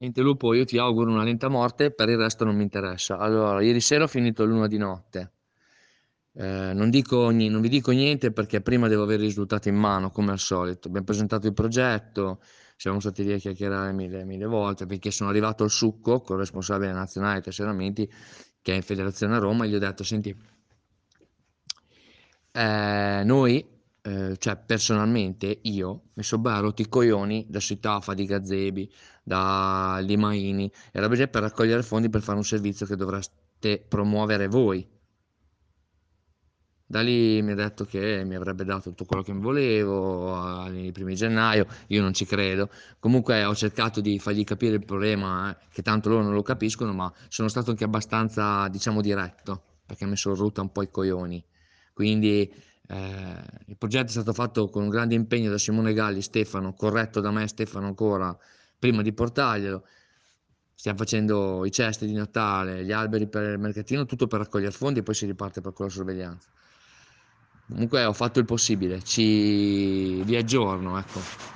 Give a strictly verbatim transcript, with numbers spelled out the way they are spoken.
Niente Lupo, io ti auguro una lenta morte, per il resto non mi interessa. Allora, ieri sera ho finito l'una di notte. Eh, non dico, ni- non vi dico niente perché prima devo avere i risultati in mano, come al solito. Abbiamo presentato il progetto, siamo stati lì a chiacchierare mille, mille volte perché sono arrivato al succo con il responsabile nazionale dei tesseramenti che è in Federazione a Roma e gli ho detto, senti, eh, noi, eh, cioè personalmente io, mi sono ben rotti i coglioni da Sitafa, di Gazebi, da Limaini e roba così per raccogliere fondi per fare un servizio che dovreste promuovere voi. Da lì mi ha detto che mi avrebbe dato tutto quello che mi volevo ai primi di gennaio, io non ci credo. Comunque ho cercato di fargli capire il problema, eh, che tanto loro non lo capiscono, ma sono stato anche abbastanza, diciamo, diretto, perché mi sono rotto un po' i coglioni. Quindi eh, il progetto è stato fatto con un grande impegno da Simone Galli, Stefano, corretto da me, Stefano ancora, prima di portarglielo. Stiamo facendo i cesti di Natale, gli alberi per il mercatino, tutto per raccogliere fondi e poi si riparte per quella sorveglianza. Comunque ho fatto il possibile, ci vi aggiorno, ecco.